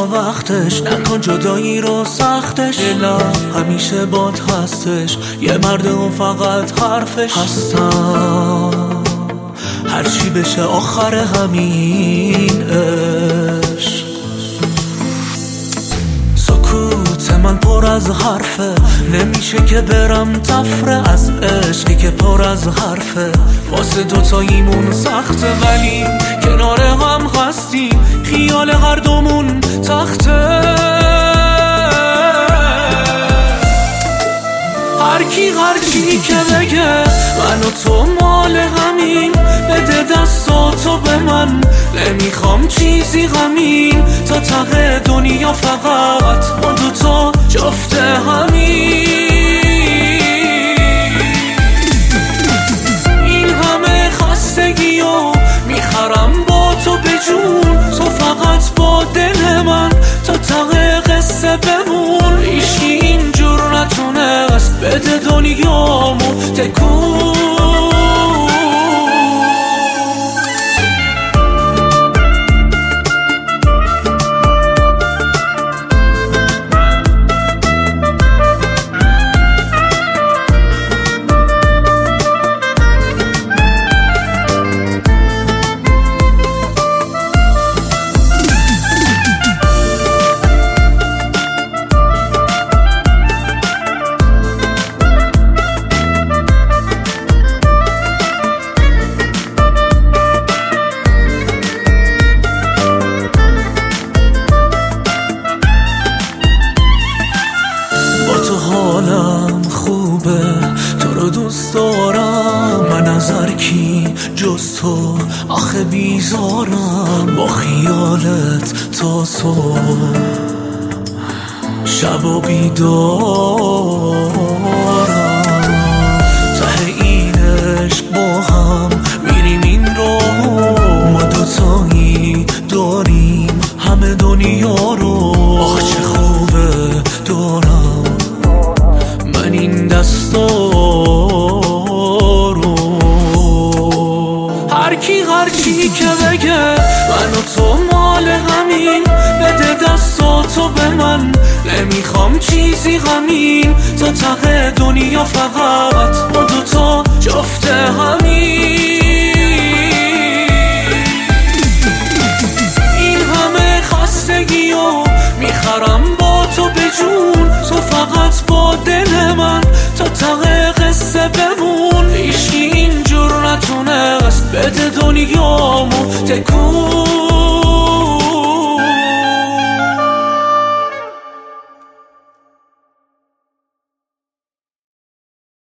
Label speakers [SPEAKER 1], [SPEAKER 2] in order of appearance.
[SPEAKER 1] وقتش، نکن جدایی رو سختش. دلم همیشه باد هستش، یه مرد اون فقط حرفش هستم. هرچی بشه آخر همین عشق. سکوت من پر از حرفه، نمیشه که برم تفره از عشقی که پر از حرفه. واسه دوتاییمون سخته ولی کنار هم هستیم، خیال هر دومون تخته. هرکی که بگه من و تو مال همین، بده دستاتو به من، نمیخوام چیزی غمین. تا ته دنیا فقط ما دوتا جفت همین. این همه خستگیو میخرم با تو به جون، تو فقط با دل من تا ته قصه بمون. هیچکی اینجور نتونست بده دنیامو تکون. حالم خوبه، تو رو دوست دارم، من از هرکی جز تو آخه بیزارم. با خیالت تا صبح شب و بیدارم. ته این عشق با هم میریم این رو، ما دوتایی داریم همه دنیا رو. آخ چه خوبه دارم من این دستا رو. هرکی که بگه من و تو مال همین، بده دستاتو به من، نمیخوام چیزی غمین. تا ته دنیا فقط ما دوتا جفت همین. این همه خستگیو میخرم با تو به جون، تو فقط با دل من تا ته قصه بمون. هیچکی اینجور نتونست بده دنیامو تکون.